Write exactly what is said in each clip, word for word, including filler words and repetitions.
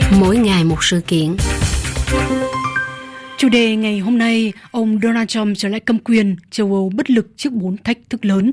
Mỗi ngày một sự kiện. Chủ đề ngày hôm nay, ông Donald Trump trở lại cầm quyền, châu Âu bất lực trước bốn thách thức lớn.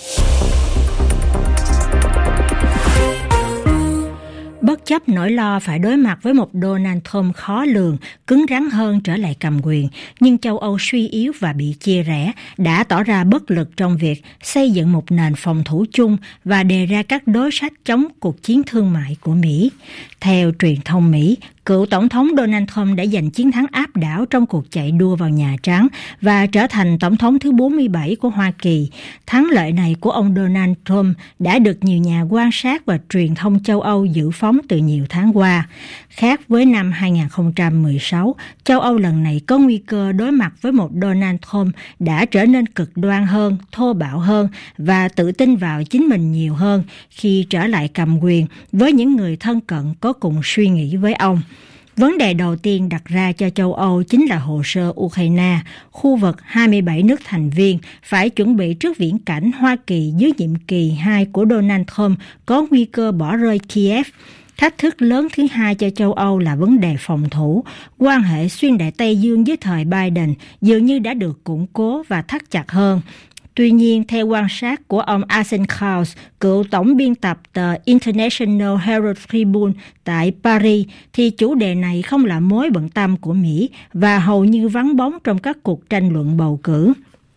Bất chấp nỗi lo phải đối mặt với một Donald Trump khó lường, cứng rắn hơn trở lại cầm quyền, nhưng châu Âu suy yếu và bị chia rẽ đã tỏ ra bất lực trong việc xây dựng một nền phòng thủ chung và đề ra các đối sách chống cuộc chiến thương mại của Mỹ. Theo truyền thông Mỹ, cựu Tổng thống Donald Trump đã giành chiến thắng áp đảo trong cuộc chạy đua vào Nhà Trắng và trở thành Tổng thống thứ bốn mươi bảy của Hoa Kỳ. Thắng lợi này của ông Donald Trump đã được nhiều nhà quan sát và truyền thông châu Âu dự phóng từ nhiều tháng qua. Khác với năm hai không một sáu, châu Âu lần này có nguy cơ đối mặt với một Donald Trump đã trở nên cực đoan hơn, thô bạo hơn và tự tin vào chính mình nhiều hơn khi trở lại cầm quyền với những người thân cận có cùng suy nghĩ với ông. Vấn đề đầu tiên đặt ra cho châu Âu chính là hồ sơ Ukraine. Khu vực hai mươi bảy nước thành viên phải chuẩn bị trước viễn cảnh Hoa Kỳ dưới nhiệm kỳ hai của Donald Trump có nguy cơ bỏ rơi Kiev. Thách thức lớn thứ hai cho châu Âu là vấn đề phòng thủ. Quan hệ xuyên Đại Tây Dương dưới thời Biden dường như đã được củng cố và thắt chặt hơn. Tuy nhiên, theo quan sát của ông Arsene Kraus, cựu tổng biên tập tờ International Herald Tribune tại Paris, thì chủ đề này không là mối bận tâm của Mỹ và hầu như vắng bóng trong các cuộc tranh luận bầu cử.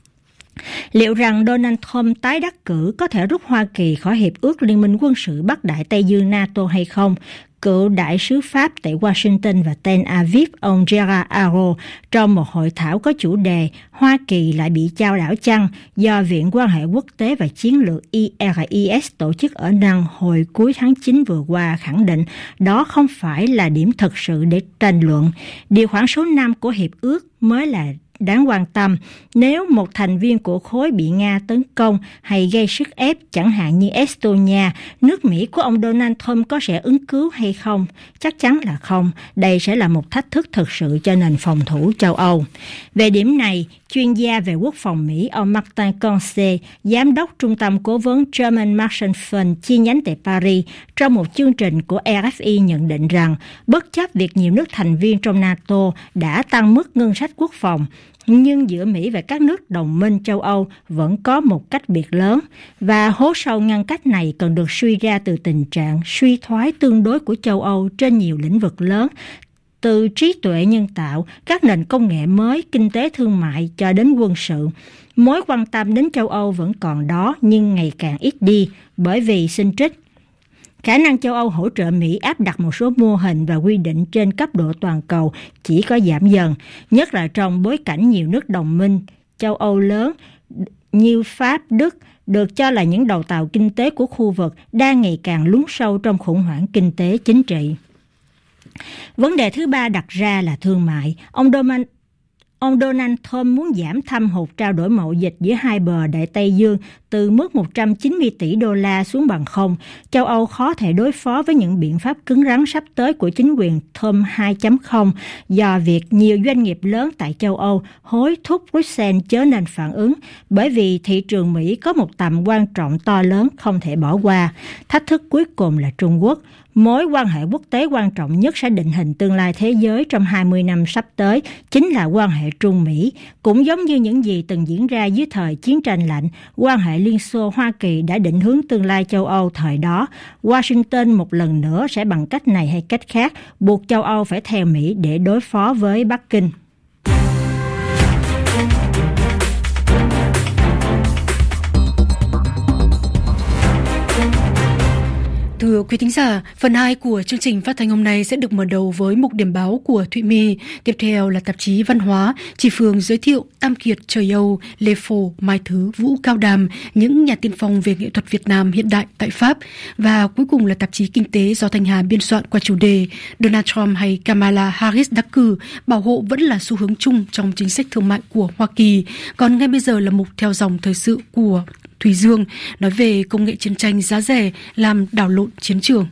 Liệu rằng Donald Trump tái đắc cử có thể rút Hoa Kỳ khỏi Hiệp ước Liên minh quân sự Bắc Đại Tây Dương NATO hay không? Cựu đại sứ Pháp tại Washington và Tel Aviv, ông Gerard Araud, trong một hội thảo có chủ đề Hoa Kỳ lại bị chao đảo chăng do Viện Quan hệ Quốc tế và Chiến lược I R I S tổ chức ở Năng hồi cuối tháng chín vừa qua, khẳng định đó không phải là điểm thực sự để tranh luận. Điều khoản số năm của Hiệp ước mới là đáng quan tâm. Nếu một thành viên của khối bị Nga tấn công hay gây sức ép, chẳng hạn như Estonia, nước Mỹ của ông Donald Trump có sẽ ứng cứu hay không? Chắc chắn là không. Đây sẽ là một thách thức thực sự cho nền phòng thủ châu Âu. Về điểm này, chuyên gia về quốc phòng Mỹ, ông Martin Conce, giám đốc trung tâm cố vấn German Marshall Fund chi nhánh tại Paris, trong một chương trình của R F I nhận định rằng, bất chấp việc nhiều nước thành viên trong NATO đã tăng mức ngân sách quốc phòng, nhưng giữa Mỹ và các nước đồng minh châu Âu vẫn có một cách biệt lớn, và hố sâu ngăn cách này cần được suy ra từ tình trạng suy thoái tương đối của châu Âu trên nhiều lĩnh vực lớn, từ trí tuệ nhân tạo, các nền công nghệ mới, kinh tế thương mại cho đến quân sự. Mối quan tâm đến châu Âu vẫn còn đó nhưng ngày càng ít đi, bởi vì xin trích, khả năng châu Âu hỗ trợ Mỹ áp đặt một số mô hình và quy định trên cấp độ toàn cầu chỉ có giảm dần, nhất là trong bối cảnh nhiều nước đồng minh châu Âu lớn như Pháp, Đức được cho là những đầu tàu kinh tế của khu vực đang ngày càng lún sâu trong khủng hoảng kinh tế chính trị. Vấn đề thứ ba đặt ra là thương mại. Ông Donald Ông Donald Trump muốn giảm thâm hụt trao đổi mậu dịch giữa hai bờ Đại Tây Dương từ mức một trăm chín mươi tỷ đô la xuống bằng không. Châu Âu khó thể đối phó với những biện pháp cứng rắn sắp tới của chính quyền Trump hai chấm không do việc nhiều doanh nghiệp lớn tại châu Âu hối thúc Bruxelles chớ nên phản ứng, bởi vì thị trường Mỹ có một tầm quan trọng to lớn không thể bỏ qua. Thách thức cuối cùng là Trung Quốc. Mối quan hệ quốc tế quan trọng nhất sẽ định hình tương lai thế giới trong hai mươi năm sắp tới chính là quan hệ Trung Mỹ. Cũng giống như những gì từng diễn ra dưới thời chiến tranh lạnh, quan hệ Liên Xô Hoa Kỳ đã định hướng tương lai châu Âu thời đó. Washington một lần nữa sẽ bằng cách này hay cách khác buộc châu Âu phải theo Mỹ để đối phó với Bắc Kinh. Thưa quý thính giả, phần hai của chương trình phát thanh hôm nay sẽ được mở đầu với mục điểm báo của Thụy My. Tiếp theo là tạp chí Văn hóa, Chị Phương giới thiệu Tam Kiệt Trời Âu, Lê Phổ, Mai Thứ, Vũ Cao Đàm, những nhà tiên phong về nghệ thuật Việt Nam hiện đại tại Pháp. Và cuối cùng là tạp chí Kinh tế do Thanh Hà biên soạn qua chủ đề Donald Trump hay Kamala Harris đắc cử, bảo hộ vẫn là xu hướng chung trong chính sách thương mại của Hoa Kỳ. Còn ngay bây giờ là mục theo dòng thời sự của Thùy Dương, nói về công nghệ chiến tranh giá rẻ làm đảo lộn chiến trường.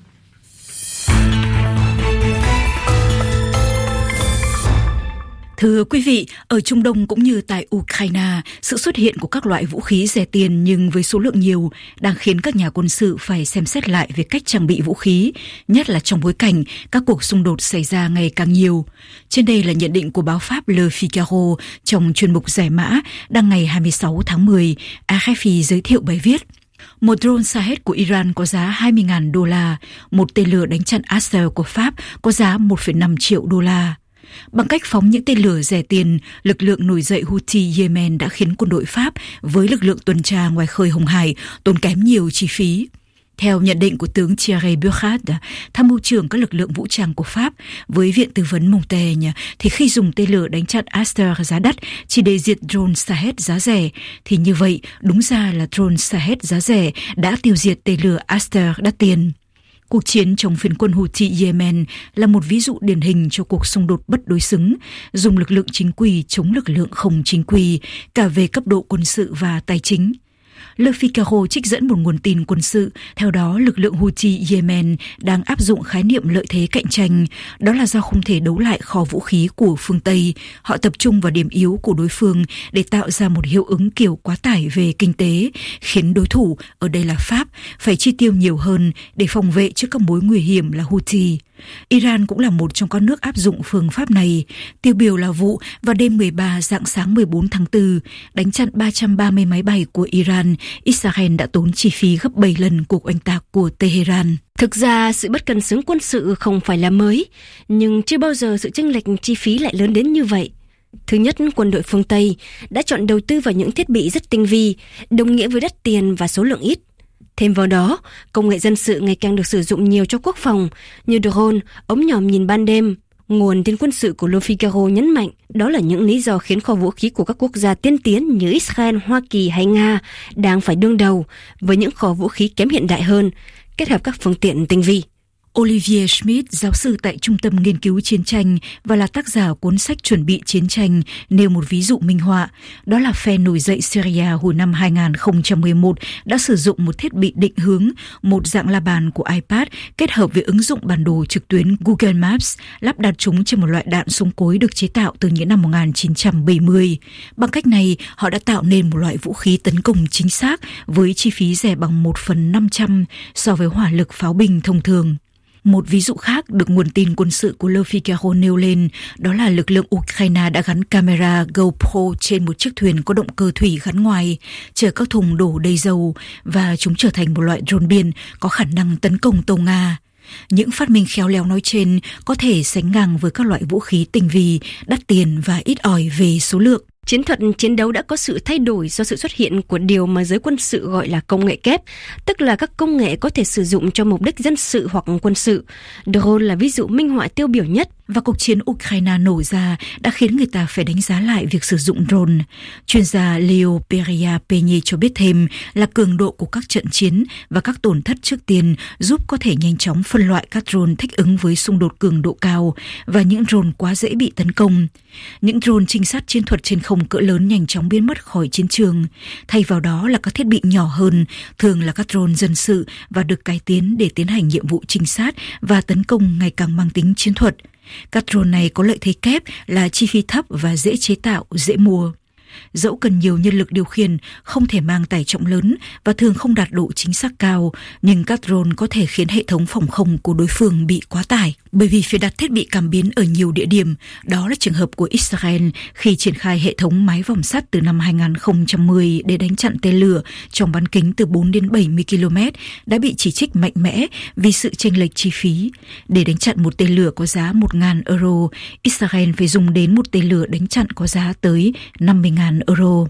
Thưa quý vị, ở Trung Đông cũng như tại Ukraine, sự xuất hiện của các loại vũ khí rẻ tiền nhưng với số lượng nhiều đang khiến các nhà quân sự phải xem xét lại về cách trang bị vũ khí, nhất là trong bối cảnh các cuộc xung đột xảy ra ngày càng nhiều. Trên đây là nhận định của báo Pháp Le Figaro trong chuyên mục Giải mã đăng ngày hai mươi sáu tháng mười. a ép pê giới thiệu bài viết. Một drone Shahed của Iran có giá hai mươi nghìn đô la, một tên lửa đánh chặn Aster của Pháp có giá một phẩy năm triệu đô la. Bằng cách phóng những tên lửa rẻ tiền, lực lượng nổi dậy Houthi Yemen đã khiến quân đội Pháp với lực lượng tuần tra ngoài khơi Hồng Hải tốn kém nhiều chi phí. Theo nhận định của tướng Thierry Burkhardt, tham mưu trưởng các lực lượng vũ trang của Pháp, với viện tư vấn Montaigne, thì khi dùng tên lửa đánh chặn Aster giá đắt chỉ để diệt drone Shahed giá rẻ, thì như vậy đúng ra là drone Shahed giá rẻ đã tiêu diệt tên lửa Aster đắt tiền. Cuộc chiến chống phiến quân Houthi Yemen là một ví dụ điển hình cho cuộc xung đột bất đối xứng, dùng lực lượng chính quy chống lực lượng không chính quy, cả về cấp độ quân sự và tài chính. Le Figaro trích dẫn một nguồn tin quân sự, theo đó lực lượng Houthi Yemen đang áp dụng khái niệm lợi thế cạnh tranh, đó là do không thể đấu lại kho vũ khí của phương Tây, họ tập trung vào điểm yếu của đối phương để tạo ra một hiệu ứng kiểu quá tải về kinh tế, khiến đối thủ, ở đây là Pháp, phải chi tiêu nhiều hơn để phòng vệ trước các mối nguy hiểm là Houthi. Iran cũng là một trong các nước áp dụng phương pháp này. Tiêu biểu là vụ vào đêm mười ba rạng sáng mười bốn tháng tư, đánh chặn ba trăm ba mươi máy bay của Iran, Israel đã tốn chi phí gấp bảy lần cuộc oanh tạc của Tehran. Thực ra, sự bất cân xứng quân sự không phải là mới, nhưng chưa bao giờ sự chênh lệch chi phí lại lớn đến như vậy. Thứ nhất, quân đội phương Tây đã chọn đầu tư vào những thiết bị rất tinh vi, đồng nghĩa với đắt tiền và số lượng ít. Thêm vào đó, công nghệ dân sự ngày càng được sử dụng nhiều cho quốc phòng, như drone, ống nhòm nhìn ban đêm. Nguồn tin quân sự của Le Figaro nhấn mạnh đó là những lý do khiến kho vũ khí của các quốc gia tiên tiến như Israel, Hoa Kỳ hay Nga đang phải đương đầu với những kho vũ khí kém hiện đại hơn, kết hợp các phương tiện tinh vi. Olivier Schmidt, giáo sư tại Trung tâm Nghiên cứu Chiến tranh và là tác giả cuốn sách Chuẩn bị chiến tranh, nêu một ví dụ minh họa. Đó là phe nổi dậy Syria hồi năm hai không một một đã sử dụng một thiết bị định hướng, một dạng la bàn của iPad kết hợp với ứng dụng bản đồ trực tuyến Google Maps, lắp đặt chúng trên một loại đạn súng cối được chế tạo từ những năm một nghìn chín trăm bảy mươi. Bằng cách này, họ đã tạo nên một loại vũ khí tấn công chính xác với chi phí rẻ bằng một phần năm trăm so với hỏa lực pháo binh thông thường. Một ví dụ khác được nguồn tin quân sự của Le Figaro nêu lên, đó là lực lượng Ukraine đã gắn camera GoPro trên một chiếc thuyền có động cơ thủy gắn ngoài, chở các thùng đổ đầy dầu, và chúng trở thành một loại drone biển có khả năng tấn công tàu Nga. Những phát minh khéo léo nói trên có thể sánh ngang với các loại vũ khí tinh vi, đắt tiền và ít ỏi về số lượng. Chiến thuật chiến đấu đã có sự thay đổi do sự xuất hiện của điều mà giới quân sự gọi là công nghệ kép, tức là các công nghệ có thể sử dụng cho mục đích dân sự hoặc quân sự. Drone là ví dụ minh họa tiêu biểu nhất. Và cuộc chiến Ukraine nổ ra đã khiến người ta phải đánh giá lại việc sử dụng drone. Chuyên gia Leo Peria Peña cho biết thêm là cường độ của các trận chiến và các tổn thất trước tiên giúp có thể nhanh chóng phân loại các drone thích ứng với xung đột cường độ cao và những drone quá dễ bị tấn công. Những drone trinh sát chiến thuật trên không cỡ lớn nhanh chóng biến mất khỏi chiến trường. Thay vào đó là các thiết bị nhỏ hơn, thường là các drone dân sự và được cải tiến để tiến hành nhiệm vụ trinh sát và tấn công ngày càng mang tính chiến thuật. Các drone này có lợi thế kép là chi phí thấp và dễ chế tạo, dễ mua. Dẫu cần nhiều nhân lực điều khiển, không thể mang tải trọng lớn và thường không đạt độ chính xác cao, nhưng các drone có thể khiến hệ thống phòng không của đối phương bị quá tải, bởi vì phải đặt thiết bị cảm biến ở nhiều địa điểm. Đó là trường hợp của Israel khi triển khai hệ thống mái vòm sắt từ năm hai không một không để đánh chặn tên lửa trong bán kính từ bốn đến bảy mươi ki lô mét đã bị chỉ trích mạnh mẽ vì sự chênh lệch chi phí. Để đánh chặn một tên lửa có giá một nghìn euro, Israel phải dùng đến một tên lửa đánh chặn có giá tới năm mươi nghìn euro.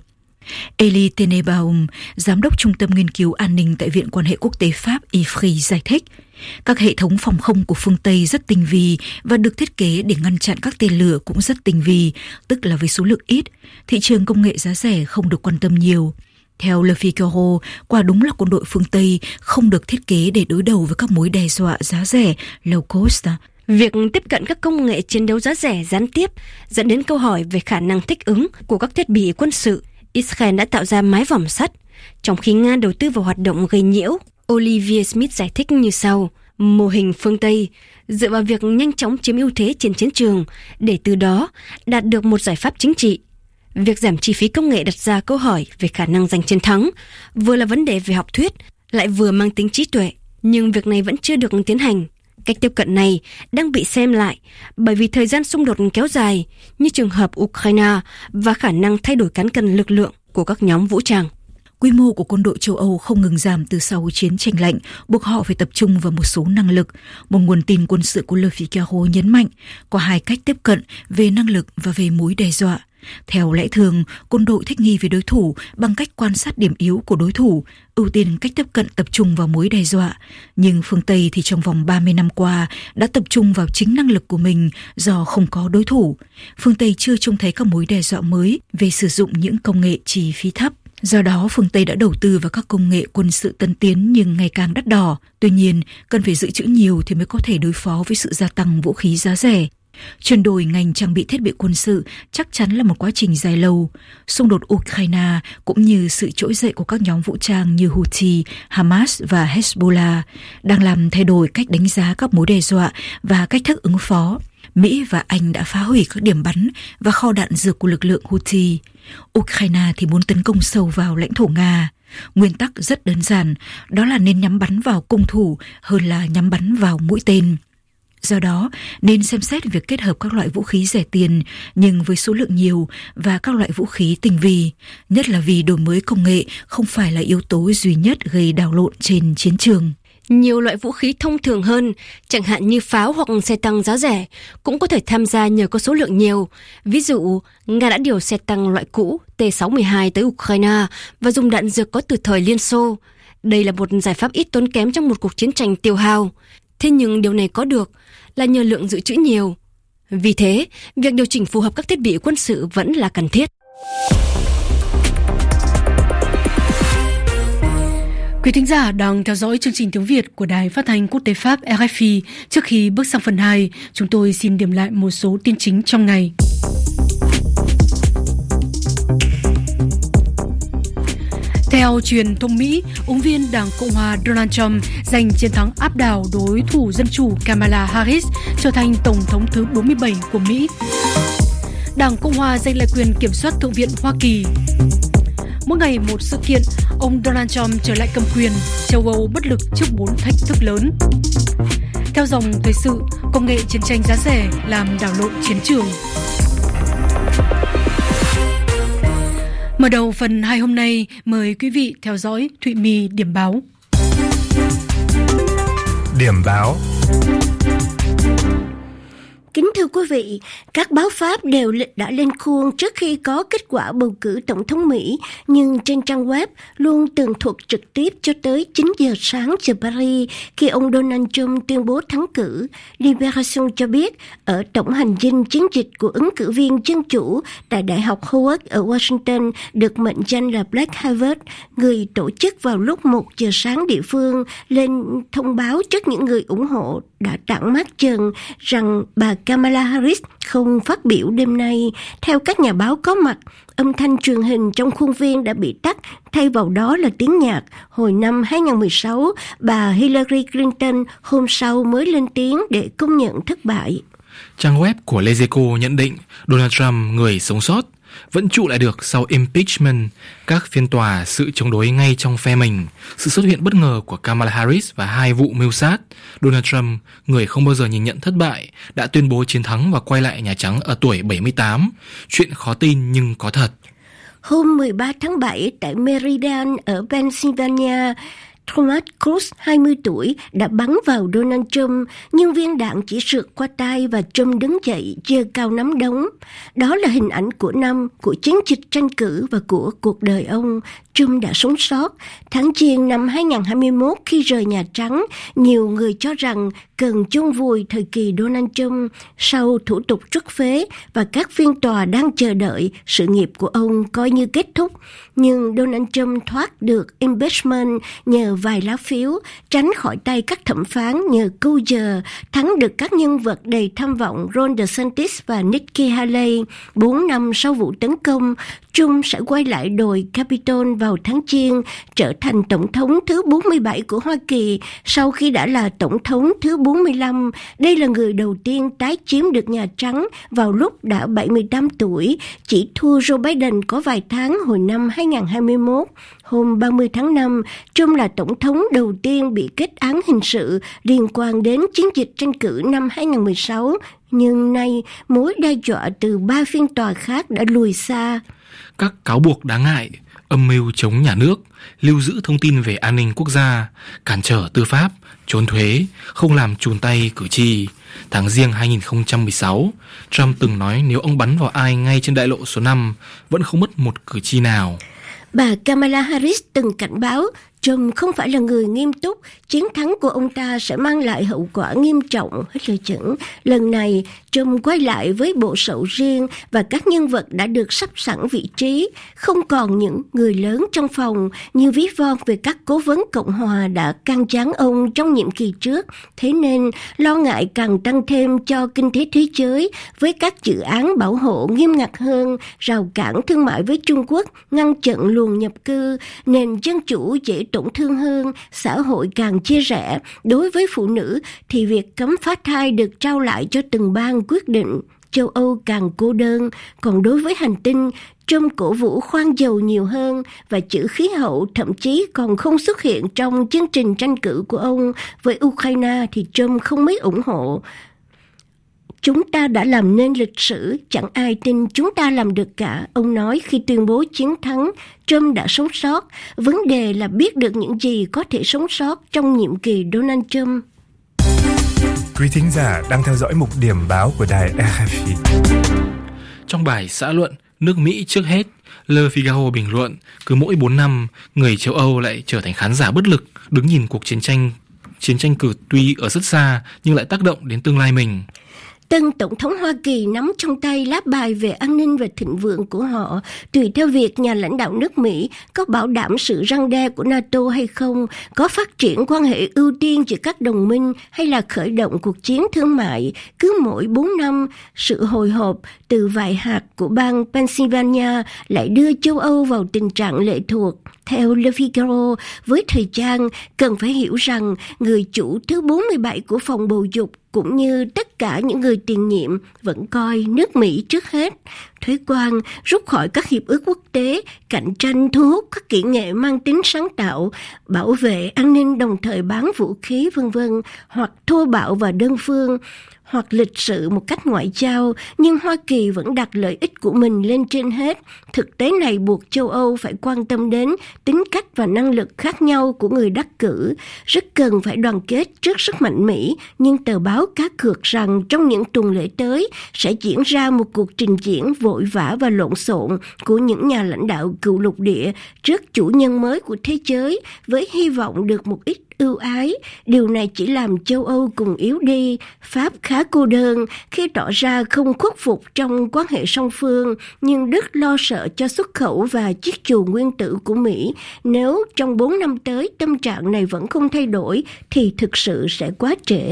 Elie Tenenbaum, giám đốc Trung tâm Nghiên cứu An ninh tại Viện Quan hệ Quốc tế Pháp I F R I giải thích, các hệ thống phòng không của phương Tây rất tinh vi và được thiết kế để ngăn chặn các tên lửa cũng rất tinh vi, tức là với số lượng ít, thị trường công nghệ giá rẻ không được quan tâm nhiều. Theo Le Figaro, quả đúng là quân đội phương Tây không được thiết kế để đối đầu với các mối đe dọa giá rẻ, low cost. Việc tiếp cận các công nghệ chiến đấu giá rẻ gián tiếp dẫn đến câu hỏi về khả năng thích ứng của các thiết bị quân sự. Israel đã tạo ra mái vòm sắt, trong khi Nga đầu tư vào hoạt động gây nhiễu. Olivier Smith giải thích như sau. Mô hình phương Tây dựa vào việc nhanh chóng chiếm ưu thế trên chiến trường để từ đó đạt được một giải pháp chính trị. Việc giảm chi phí công nghệ đặt ra câu hỏi về khả năng giành chiến thắng, vừa là vấn đề về học thuyết, lại vừa mang tính trí tuệ, nhưng việc này vẫn chưa được tiến hành. Cách tiếp cận này đang bị xem lại bởi vì thời gian xung đột kéo dài như trường hợp Ukraine và khả năng thay đổi cán cân lực lượng của các nhóm vũ trang. Quy mô của quân đội châu Âu không ngừng giảm từ sau chiến tranh lạnh, buộc họ phải tập trung vào một số năng lực. Một nguồn tin quân sự của Le Figaro nhấn mạnh có hai cách tiếp cận về năng lực và về mối đe dọa. Theo lẽ thường, quân đội thích nghi với đối thủ bằng cách quan sát điểm yếu của đối thủ, ưu tiên cách tiếp cận tập trung vào mối đe dọa. Nhưng phương Tây thì trong vòng ba mươi năm qua đã tập trung vào chính năng lực của mình do không có đối thủ. Phương Tây chưa trông thấy các mối đe dọa mới về sử dụng những công nghệ chi phí thấp. Do đó, phương Tây đã đầu tư vào các công nghệ quân sự tân tiến nhưng ngày càng đắt đỏ. Tuy nhiên, cần phải dự trữ nhiều thì mới có thể đối phó với sự gia tăng vũ khí giá rẻ. Chuyển đổi ngành trang bị thiết bị quân sự chắc chắn là một quá trình dài lâu. Xung đột Ukraine cũng như sự trỗi dậy của các nhóm vũ trang như Houthi, Hamas và Hezbollah đang làm thay đổi cách đánh giá các mối đe dọa và cách thức ứng phó. Mỹ và Anh đã phá hủy các điểm bắn và kho đạn dược của lực lượng Houthi. Ukraine thì muốn tấn công sâu vào lãnh thổ Nga. Nguyên tắc rất đơn giản, đó là nên nhắm bắn vào cung thủ hơn là nhắm bắn vào mũi tên. Do đó, nên xem xét việc kết hợp các loại vũ khí rẻ tiền nhưng với số lượng nhiều và các loại vũ khí tinh vi, nhất là vì đổi mới công nghệ không phải là yếu tố duy nhất gây đảo lộn trên chiến trường. Nhiều loại vũ khí thông thường hơn, chẳng hạn như pháo hoặc xe tăng giá rẻ, cũng có thể tham gia nhờ có số lượng nhiều. Ví dụ, Nga đã điều xe tăng loại cũ T sáu mươi hai tới Ukraine và dùng đạn dược có từ thời Liên Xô. Đây là một giải pháp ít tốn kém trong một cuộc chiến tranh tiêu hao. Thế nhưng điều này có được là nhờ lượng dự trữ nhiều. Vì thế, việc điều chỉnh phù hợp các thiết bị quân sự vẫn là cần thiết. Quý thính giả đang theo dõi chương trình tiếng Việt của Đài Phát thanh Quốc tế Pháp R F I. Trước khi bước sang phần hai, chúng tôi xin điểm lại một số tin chính trong ngày. Theo truyền thông Mỹ, ứng viên Đảng Cộng hòa Donald Trump giành chiến thắng áp đảo đối thủ Dân chủ Kamala Harris, trở thành Tổng thống thứ bốn mươi bảy của Mỹ. Đảng Cộng hòa giành lại quyền kiểm soát Thượng viện Hoa Kỳ. Mỗi ngày một sự kiện, ông Donald Trump trở lại cầm quyền, châu Âu bất lực trước bốn thách thức lớn. Theo dòng thời sự, công nghệ chiến tranh giá rẻ làm đảo lộn chiến trường. Mở đầu phần hai hôm nay, mời quý vị theo dõi Thụy My điểm báo. Điểm báo. Kính thưa quý vị, các báo Pháp đều đã lên khuôn trước khi có kết quả bầu cử tổng thống Mỹ, nhưng trên trang web luôn tường thuật trực tiếp cho tới chín giờ sáng giờ Paris khi ông Donald Trump tuyên bố thắng cử. Libération cho biết, ở tổng hành dinh chiến dịch của ứng cử viên Dân Chủ tại Đại học Howard ở Washington được mệnh danh là Black Harvard, người tổ chức vào lúc một giờ sáng địa phương lên thông báo trước những người ủng hộ đã tản mát trần rằng bà Kamala Harris không phát biểu đêm nay. Theo các nhà báo có mặt, âm thanh truyền hình trong khuôn viên đã bị tắt, thay vào đó là tiếng nhạc. Hồi năm hai không một sáu, bà Hillary Clinton hôm sau mới lên tiếng để công nhận thất bại. Trang web của Les Echos nhận định Donald Trump, người sống sót, vẫn trụ lại được sau impeachment, các phiên tòa, sự chống đối ngay trong phe mình, sự xuất hiện bất ngờ của Kamala Harris và hai vụ mưu sát. Donald Trump, người không bao giờ nhìn nhận thất bại, đã tuyên bố chiến thắng và quay lại Nhà Trắng ở tuổi bảy mươi tám. Chuyện khó tin nhưng có thật. Hôm mười ba tháng bảy tại Meridian ở Pennsylvania, Thomas Cruz, hai mươi tuổi, đã bắn vào Donald Trump, nhưng viên đạn chỉ sượt qua tai và Trump đứng dậy, giơ cao nắm đấm. Đó là hình ảnh của năm, của chiến dịch tranh cử và của cuộc đời ông. Trump đã sống sót. Tháng Giêng năm hai không hai mốt, khi rời Nhà Trắng, nhiều người cho rằng cần chôn vùi thời kỳ Donald Trump. Sau thủ tục truất phế và các phiên tòa đang chờ đợi, sự nghiệp của ông coi như kết thúc. Nhưng Donald Trump thoát được impeachment nhờ vài lá phiếu, tránh khỏi tay các thẩm phán nhờ câu giờ, thắng được các nhân vật đầy tham vọng Ron DeSantis và Nikki Haley. Bốn năm sau vụ tấn công, Trump sẽ quay lại đồi Capitol vào tháng Giêng, trở thành tổng thống thứ bốn mươi bảy của Hoa Kỳ sau khi đã là tổng thống thứ bốn mươi lăm. Đây là người đầu tiên tái chiếm được Nhà Trắng vào lúc đã bảy mươi tám tuổi, chỉ thua Joe Biden có vài tháng hồi năm hai không hai mốt. Hôm ba mươi tháng năm, Trump là tổng thống đầu tiên bị kết án hình sự liên quan đến chiến dịch tranh cử năm hai không một sáu, nhưng nay mối đe dọa từ ba phiên tòa khác đã lùi xa. Các cáo buộc đáng ngại, âm mưu chống nhà nước, lưu giữ thông tin về an ninh quốc gia, cản trở tư pháp, trốn thuế, không làm chùn tay cử tri. Tháng Giêng hai không một sáu, Trump từng nói nếu ông bắn vào ai ngay trên đại lộ số năm, vẫn không mất một cử tri nào. Bà Kamala Harris từng cảnh báo Trump không phải là người nghiêm túc, chiến thắng của ông ta sẽ mang lại hậu quả nghiêm trọng, hết lời chẩn. Lần này, Trump quay lại với bộ sậu riêng và các nhân vật đã được sắp sẵn vị trí, không còn những người lớn trong phòng như ví von về các cố vấn Cộng hòa đã can gián ông trong nhiệm kỳ trước. Thế nên, lo ngại càng tăng thêm cho kinh tế thế giới với các dự án bảo hộ nghiêm ngặt hơn, rào cản thương mại với Trung Quốc, ngăn chặn luồng nhập cư, nền dân chủ dễ tổn thương hơn, xã hội càng chia rẽ. Đối với phụ nữ thì việc cấm phá thai được trao lại cho từng bang quyết định. Châu Âu càng cô đơn, còn đối với hành tinh, Trump cổ vũ khoan dầu nhiều hơn và chữ khí hậu thậm chí còn không xuất hiện trong chương trình tranh cử của ông. Với Ukraine thì Trump không mấy ủng hộ. Chúng ta đã làm nên lịch sử, chẳng ai tin chúng ta làm được cả, ông nói khi tuyên bố chiến thắng. Trump đã sống sót, vấn đề là biết được những gì có thể sống sót trong nhiệm kỳ Donald Trump. Quý thính giả đang theo dõi mục điểm báo của đài rờ ép i. Trong bài xã luận nước Mỹ trước hết, Le Figaro bình luận cứ mỗi bốn năm, người châu Âu lại trở thành khán giả bất lực, đứng nhìn cuộc chiến tranh chiến tranh cử tuy ở rất xa nhưng lại tác động đến tương lai mình. Tân Tổng thống Hoa Kỳ nắm trong tay lá bài về an ninh và thịnh vượng của họ, tùy theo việc nhà lãnh đạo nước Mỹ có bảo đảm sự răn đe của NATO hay không, có phát triển quan hệ ưu tiên giữa các đồng minh hay là khởi động cuộc chiến thương mại. Cứ mỗi bốn năm, sự hồi hộp từ vài hạt của bang Pennsylvania lại đưa châu Âu vào tình trạng lệ thuộc. Theo Le Figaro, với thời gian, cần phải hiểu rằng người chủ thứ bốn mươi bảy của phòng bầu dục cũng như tất cả những người tiền nhiệm vẫn coi nước Mỹ trước hết. Thuế quan, rút khỏi các hiệp ước quốc tế, cạnh tranh thu hút các kỹ nghệ mang tính sáng tạo, bảo vệ an ninh đồng thời bán vũ khí vân vân, hoặc thô bạo và đơn phương, hoặc lịch sự một cách ngoại giao, nhưng Hoa Kỳ vẫn đặt lợi ích của mình lên trên hết. Thực tế này buộc châu Âu phải quan tâm đến tính cách và năng lực khác nhau của người đắc cử. Rất cần phải đoàn kết trước sức mạnh Mỹ, nhưng tờ báo cá cược rằng trong những tuần lễ tới sẽ diễn ra một cuộc trình diễn vội vã và lộn xộn của những nhà lãnh đạo cựu lục địa trước chủ nhân mới của thế giới, với hy vọng được một ít ưu ái. Điều này chỉ làm châu Âu cùng yếu đi. Pháp khá cô đơn khi tỏ ra không khuất phục trong quan hệ song phương, nhưng Đức lo sợ cho xuất khẩu và chiếc chuồng nguyên tử của Mỹ. Nếu trong bốn năm tới tâm trạng này vẫn không thay đổi thì thực sự sẽ quá trễ.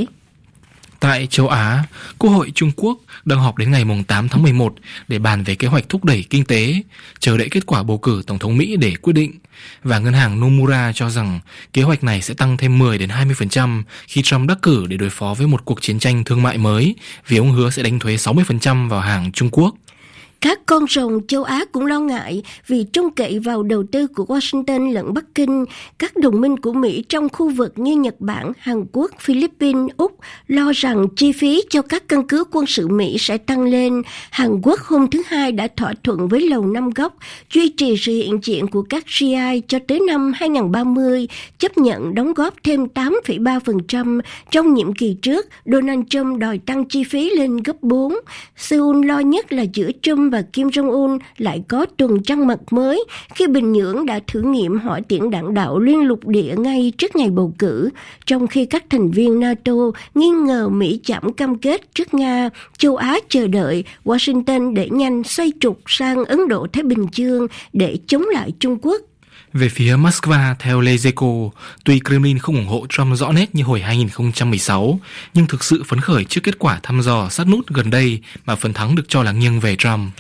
Tại châu Á, Quốc hội Trung Quốc đang họp đến ngày tám tháng mười một để bàn về kế hoạch thúc đẩy kinh tế, chờ đợi kết quả bầu cử Tổng thống Mỹ để quyết định. Và ngân hàng Nomura cho rằng kế hoạch này sẽ tăng thêm mười đến hai mươi phần trăm khi Trump đắc cử để đối phó với một cuộc chiến tranh thương mại mới, vì ông hứa sẽ đánh thuế sáu mươi phần trăm vào hàng Trung Quốc. Các con rồng châu Á cũng lo ngại vì trông cậy vào đầu tư của Washington lẫn Bắc Kinh. Các đồng minh của Mỹ trong khu vực như Nhật Bản, Hàn Quốc, Philippines, Úc lo rằng chi phí cho các căn cứ quân sự Mỹ sẽ tăng lên. Hàn Quốc hôm thứ Hai đã thỏa thuận với Lầu Năm Góc duy trì sự hiện diện của các giê i cho tới năm hai không ba mươi, chấp nhận đóng góp thêm tám phẩy ba phần trăm. Trong nhiệm kỳ trước, Donald Trump đòi tăng chi phí lên gấp bốn. Seoul lo nhất là giữa Trump và Kim Jong-un lại có tuần trăng mật mới khi Bình Nhưỡng đã thử nghiệm hỏa tiễn đạn đạo liên lục địa ngay trước ngày bầu cử. Trong khi các thành viên NATO nghi ngờ Mỹ chậm cam kết trước Nga, châu Á chờ đợi Washington để nhanh xoay trục sang Ấn Độ Thái Bình Dương để chống lại Trung Quốc. Về phía Moscow, theo Lezeko, tuy Kremlin không ủng hộ Trump rõ nét như hồi hai không một sáu, nhưng thực sự phấn khởi trước kết quả thăm dò sát nút gần đây mà phần thắng được cho là nghiêng về Trump.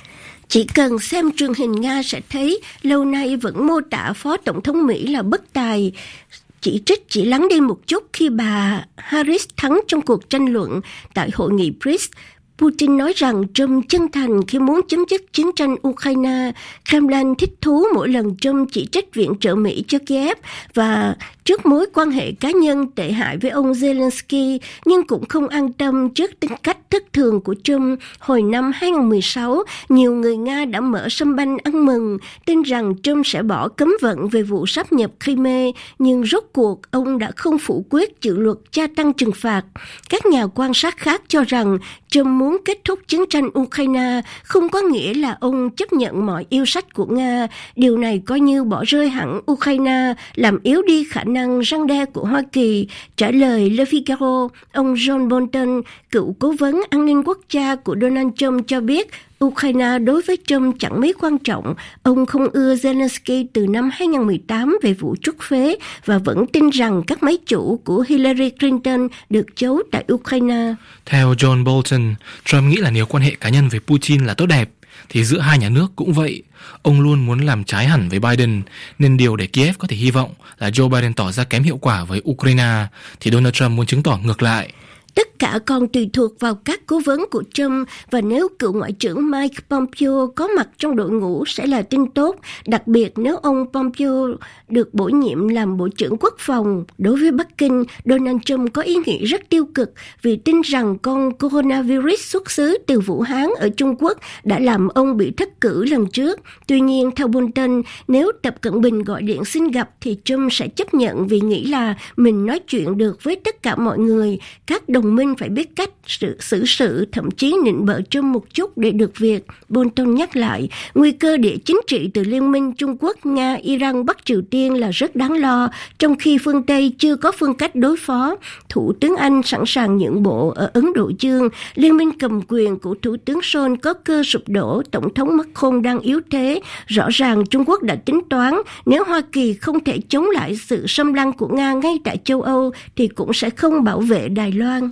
Chỉ cần xem truyền hình Nga sẽ thấy lâu nay vẫn mô tả Phó Tổng thống Mỹ là bất tài. Chỉ trích chỉ lắng đi một chút khi bà Harris thắng trong cuộc tranh luận tại hội nghị bê rít. Putin nói rằng Trump chân thành khi muốn chấm dứt chiến tranh Ukraine. Kremlin thích thú mỗi lần Trump chỉ trích viện trợ Mỹ cho Kiev và trước mối quan hệ cá nhân tệ hại với ông Zelensky, nhưng cũng không an tâm trước tính cách thất thường của Trump. Hồi năm hai không một sáu, nhiều người Nga đã mở sân banh ăn mừng, tin rằng Trump sẽ bỏ cấm vận về vụ sáp nhập Crimea, nhưng rốt cuộc ông đã không phủ quyết dự luật gia tăng trừng phạt. Các nhà quan sát khác cho rằng Trump muốn kết thúc chiến tranh Ukraine không có nghĩa là ông chấp nhận mọi yêu sách của Nga. Điều này coi như bỏ rơi hẳn Ukraine, làm yếu đi khả năng răn đe của Hoa Kỳ. Trả lời Le Figaro, ông John Bolton, cựu cố vấn an ninh quốc gia của Donald Trump cho biết Ukraine đối với Trump chẳng mấy quan trọng. Ông không ưa Zelensky từ năm hai không một tám về vụ trút phế và vẫn tin rằng các máy chủ của Hillary Clinton được giấu tại Ukraine. Theo John Bolton, Trump nghĩ là nếu quan hệ cá nhân với Putin là tốt đẹp, thì giữa hai nhà nước cũng vậy. Ông luôn muốn làm trái hẳn với Biden, nên điều để Kiev có thể hy vọng là Joe Biden tỏ ra kém hiệu quả với Ukraine, thì Donald Trump muốn chứng tỏ ngược lại. Tất cả còn tùy thuộc vào các cố vấn của Trump, và nếu cựu Ngoại trưởng Mike Pompeo có mặt trong đội ngũ sẽ là tin tốt, đặc biệt nếu ông Pompeo được bổ nhiệm làm Bộ trưởng Quốc phòng. Đối với Bắc Kinh, Donald Trump có ý nghĩ rất tiêu cực vì tin rằng con coronavirus xuất xứ từ Vũ Hán ở Trung Quốc đã làm ông bị thất cử lần trước. Tuy nhiên, theo Bolton, nếu Tập Cận Bình gọi điện xin gặp thì Trump sẽ chấp nhận vì nghĩ là mình nói chuyện được với tất cả mọi người. Các đồng minh phải biết cách sự xử sự, thậm chí nịnh bợ Trump một chút để được việc. Bolton nhắc lại, nguy cơ địa chính trị từ Liên minh Trung Quốc, Nga, Iran, Bắc Triều Tiên là rất đáng lo, trong khi phương Tây chưa có phương cách đối phó. Thủ tướng Anh sẵn sàng nhượng bộ ở Ấn Độ Dương, liên minh cầm quyền của Thủ tướng Scholz có cơ sụp đổ, Tổng thống Macron đang yếu thế. Rõ ràng Trung Quốc đã tính toán, nếu Hoa Kỳ không thể chống lại sự xâm lăng của Nga ngay tại châu Âu, thì cũng sẽ không bảo vệ Đài Loan.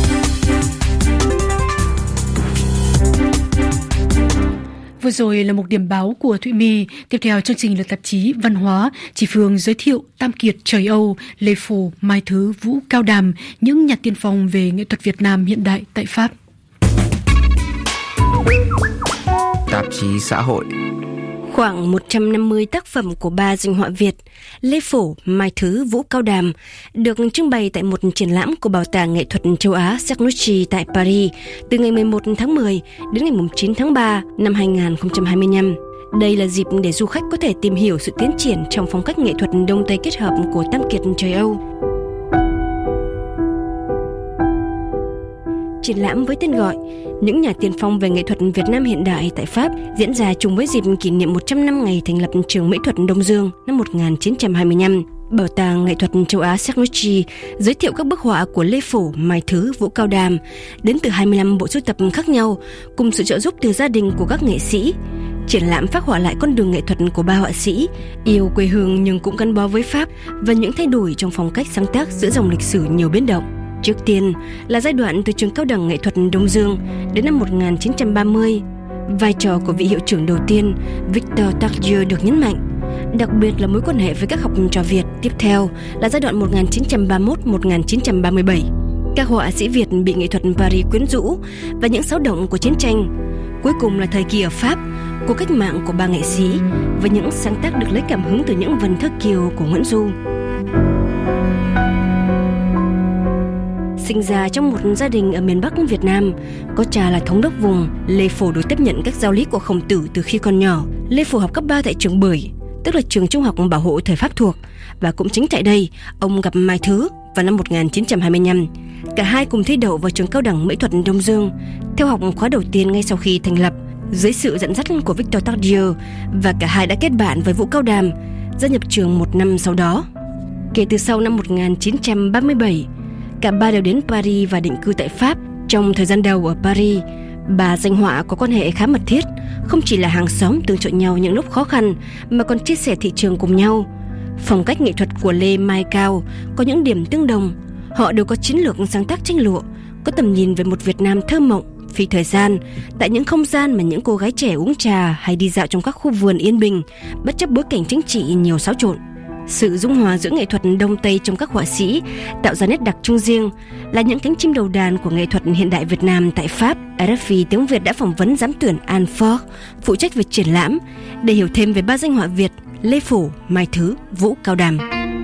Vừa rồi là một điểm báo của Thụy My. Tiếp theo chương trình là tạp chí Văn hóa. Chị Phương giới thiệu Tam Kiệt Trời Âu, Lê Phổ, Mai Thứ, Vũ Cao Đàm, những nhà tiên phong về nghệ thuật Việt Nam hiện đại tại Pháp. Tạp chí xã hội. Khoảng một trăm năm mươi tác phẩm của ba danh họa Việt Lê Phổ, Mai Thứ, Vũ Cao Đàm được trưng bày tại một triển lãm của Bảo tàng Nghệ thuật châu Á Cernucci tại Paris từ ngày mười một tháng mười đến ngày chín tháng ba năm hai không hai lăm. Đây là dịp để du khách có thể tìm hiểu sự tiến triển trong phong cách nghệ thuật Đông Tây kết hợp của Tam Kiệt Trời Âu. Triển lãm với tên gọi Những nhà tiên phong về nghệ thuật Việt Nam hiện đại tại Pháp diễn ra chung với dịp kỷ niệm một trăm năm ngày thành lập trường mỹ thuật Đông Dương năm một nghìn chín trăm hai mươi lăm. Bảo tàng Nghệ thuật châu Á Cernucci giới thiệu các bức họa của Lê Phổ, Mai Thứ, Vũ Cao Đàm đến từ hai mươi lăm bộ sưu tập khác nhau cùng sự trợ giúp từ gia đình của các nghệ sĩ. Triển lãm phác họa lại con đường nghệ thuật của ba họa sĩ, yêu quê hương nhưng cũng gắn bó với Pháp và những thay đổi trong phong cách sáng tác giữa dòng lịch sử nhiều biến động. Trước tiên là giai đoạn từ trường cao đẳng nghệ thuật Đông Dương đến năm một nghìn chín trăm ba mươi. Vai trò của vị hiệu trưởng đầu tiên, Victor Tardieu, được nhấn mạnh, đặc biệt là mối quan hệ với các học trò Việt. Tiếp theo là giai đoạn một nghìn chín trăm ba mươi mốt đến một nghìn chín trăm ba mươi bảy. Các họa sĩ Việt bị nghệ thuật Paris quyến rũ và những xáo động của chiến tranh. Cuối cùng là thời kỳ ở Pháp, cuộc cách mạng của ba nghệ sĩ và những sáng tác được lấy cảm hứng từ những vần thơ kiều của Nguyễn Du. Sinh ra trong một gia đình ở miền Bắc Việt Nam, có cha là thống đốc vùng, Lê Phổ được tiếp nhận các giáo lý của Khổng Tử từ khi còn nhỏ. Lê Phổ học cấp ba tại trường Bưởi, tức là trường trung học bảo hộ thời Pháp thuộc, và cũng chính tại đây ông gặp Mai Thứ vào năm một nghìn chín trăm hai mươi lăm. Cả hai cùng thi đậu vào trường cao đẳng mỹ thuật Đông Dương, theo học khóa đầu tiên ngay sau khi thành lập, dưới sự dẫn dắt của Victor Tardieu, và cả hai đã kết bạn với Vũ Cao Đàm, gia nhập trường một năm sau đó. Kể từ sau năm một nghìn chín trăm ba mươi bảy, cả ba đều đến Paris và định cư tại Pháp. Trong thời gian đầu ở Paris, ba danh họa có quan hệ khá mật thiết, không chỉ là hàng xóm tương trợ nhau những lúc khó khăn mà còn chia sẻ thị trường cùng nhau. Phong cách nghệ thuật của Lê, Mai, Cao có những điểm tương đồng. Họ đều có chiến lược sáng tác tranh lụa, có tầm nhìn về một Việt Nam thơ mộng, phí thời gian tại những không gian mà những cô gái trẻ uống trà hay đi dạo trong các khu vườn yên bình, bất chấp bối cảnh chính trị nhiều xáo trộn. Sự dung hòa giữa nghệ thuật Đông Tây trong các họa sĩ tạo ra nét đặc trưng riêng, là những cánh chim đầu đàn của nghệ thuật hiện đại Việt Nam tại Pháp. rờ ép i tiếng Việt đã phỏng vấn giám tuyển Anne Ford, phụ trách việc triển lãm, để hiểu thêm về ba danh họa Việt Lê Phổ, Mai Thứ, Vũ Cao Đàm.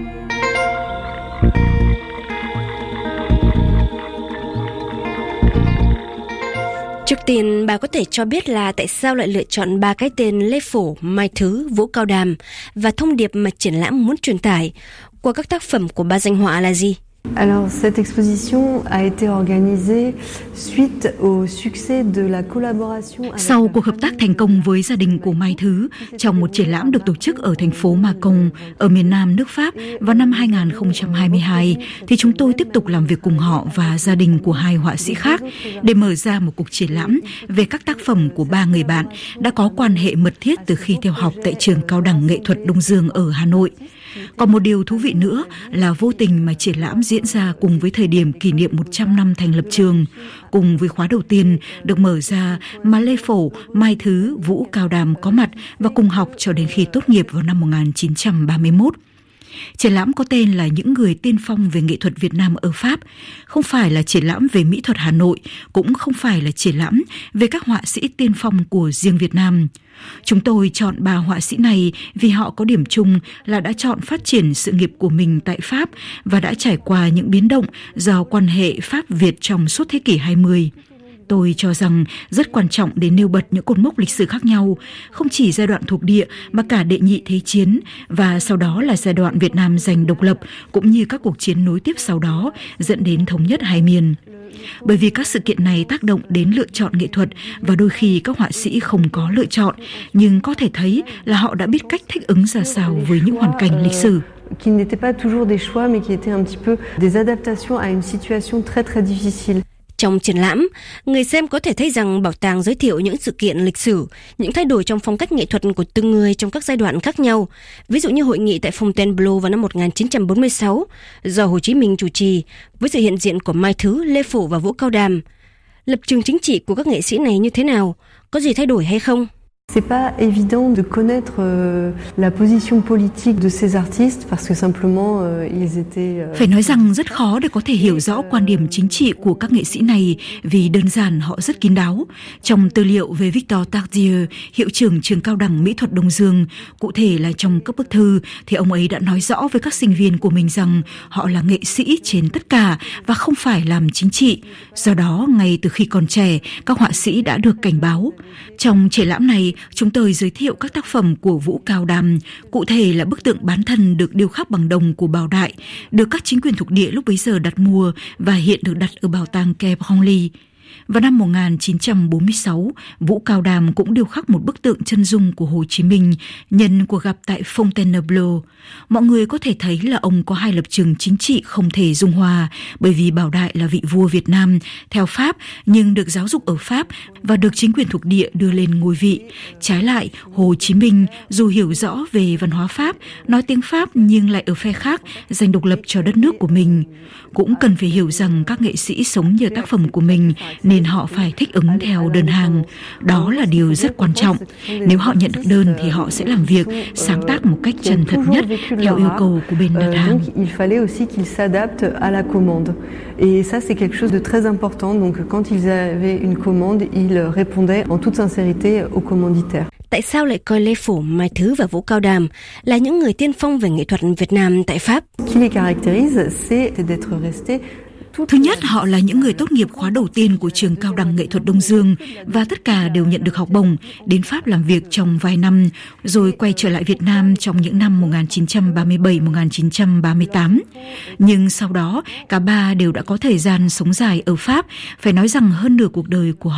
Trước tiên, bà có thể cho biết là tại sao lại lựa chọn ba cái tên Lê Phổ, Mai Thứ, Vũ Cao Đàm và thông điệp mà triển lãm muốn truyền tải qua các tác phẩm của ba danh họa là gì? Alors, cette exposition a été organisée suite au succès de la collaboration. Sau cuộc hợp tác thành công với gia đình của Mai Thứ trong một triển lãm được tổ chức ở thành phố Mâcon ở miền Nam nước Pháp vào năm hai không hai hai, thì chúng tôi tiếp tục làm việc cùng họ và gia đình của hai họa sĩ khác để mở ra một cuộc triển lãm về các tác phẩm của ba người bạn đã có quan hệ mật thiết từ khi theo học tại trường cao đẳng nghệ thuật Đông Dương ở Hà Nội. Còn một điều thú vị nữa là vô tình mà triển lãm diễn ra cùng với thời điểm kỷ niệm một trăm năm thành lập trường, cùng với khóa đầu tiên được mở ra mà Lê Phổ, Mai Thứ, Vũ Cao Đàm có mặt và cùng học cho đến khi tốt nghiệp vào năm một nghìn chín trăm ba mươi mốt. Triển lãm có tên là Những người tiên phong về nghệ thuật Việt Nam ở Pháp, không phải là triển lãm về mỹ thuật Hà Nội, cũng không phải là triển lãm về các họa sĩ tiên phong của riêng Việt Nam. Chúng tôi chọn ba họa sĩ này vì họ có điểm chung là đã chọn phát triển sự nghiệp của mình tại Pháp và đã trải qua những biến động do quan hệ Pháp-Việt trong suốt thế kỷ hai mươi. Tôi cho rằng rất quan trọng để nêu bật những cột mốc lịch sử khác nhau, không chỉ giai đoạn thuộc địa mà cả đệ nhị thế chiến và sau đó là giai đoạn Việt Nam giành độc lập cũng như các cuộc chiến nối tiếp sau đó dẫn đến thống nhất hai miền. Bởi vì các sự kiện này tác động đến lựa chọn nghệ thuật và đôi khi các họa sĩ không có lựa chọn, nhưng có thể thấy là họ đã biết cách thích ứng ra sao với những hoàn cảnh lịch sử. Qui n'étaient pas toujours des choix mais qui étaient un petit peu des adaptations à une situation très très difficile. Trong triển lãm, người xem có thể thấy rằng bảo tàng giới thiệu những sự kiện lịch sử, những thay đổi trong phong cách nghệ thuật của từng người trong các giai đoạn khác nhau. Ví dụ như hội nghị tại Fontainebleau vào năm một nghìn chín trăm bốn mươi sáu do Hồ Chí Minh chủ trì, với sự hiện diện của Mai Thứ, Lê Phổ và Vũ Cao Đàm. Lập trường chính trị của các nghệ sĩ này như thế nào? Có gì thay đổi hay không? C'est pas évident de connaître euh, la position politique de ces artistes parce que simplement euh, ils étaient euh... Phải nói rằng rất khó để có thể hiểu rõ quan điểm chính trị của các nghệ sĩ này vì đơn giản họ rất kín đáo. Trong tư liệu về Victor Tardieu, hiệu trưởng trường cao đẳng mỹ thuật Đông Dương, cụ thể là trong các bức thư thì ông ấy đã nói rõ với các sinh viên của mình rằng họ là nghệ sĩ trên tất cả và không phải làm chính trị. Do đó, ngay từ khi còn trẻ, các họa sĩ đã được cảnh báo. Trong triển lãm này, chúng tôi giới thiệu các tác phẩm của Vũ Cao Đàm, cụ thể là bức tượng bán thân được điêu khắc bằng đồng của Bảo Đại, được các chính quyền thuộc địa lúc bấy giờ đặt mua và hiện được đặt ở bảo tàng Quai Branly. Vào năm một nghìn chín trăm bốn mươi sáu, Vũ Cao Đàm cũng điêu khắc một bức tượng chân dung của Hồ Chí Minh nhân cuộc gặp tại Fontainebleau. Mọi người có thể thấy là ông có hai lập trường chính trị không thể dung hòa, bởi vì Bảo Đại là vị vua Việt Nam theo Pháp nhưng được giáo dục ở Pháp và được chính quyền thuộc địa đưa lên ngôi vị. Trái lại, Hồ Chí Minh dù hiểu rõ về văn hóa Pháp, nói tiếng Pháp nhưng lại ở phe khác giành độc lập cho đất nước của mình. Cũng cần phải hiểu rằng các nghệ sĩ sống nhờ tác phẩm của mình nên họ phải thích ứng theo đơn hàng. Đó là điều rất quan trọng. Nếu họ nhận được đơn thì họ sẽ làm việc, sáng tác một cách chân thật nhất theo yêu cầu của bên đặt hàng. Il fallait aussi qu'ils s'adaptent à la commande. Et ça c'est quelque chose de très important. Donc quand ils avaient une commande, ils répondaient en toute sincérité aux commanditaires. Tại sao lại coi Lê Phổ, Mai Thứ và Vũ Cao Đàm là những người tiên phong về nghệ thuật Việt Nam tại Pháp? Qui les caractérise, c'est d'être restés. Thứ nhất, họ là những người tốt nghiệp khóa đầu tiên của trường cao đẳng nghệ thuật Đông Dương và tất cả đều nhận được học bổng, đến Pháp làm việc trong vài năm, rồi quay trở lại Việt Nam trong những năm một nghìn chín trăm ba mươi bảy đến một nghìn chín trăm ba mươi tám. Nhưng sau đó, cả ba đều đã có thời gian sống dài ở Pháp, phải nói rằng hơn nửa cuộc đời của họ.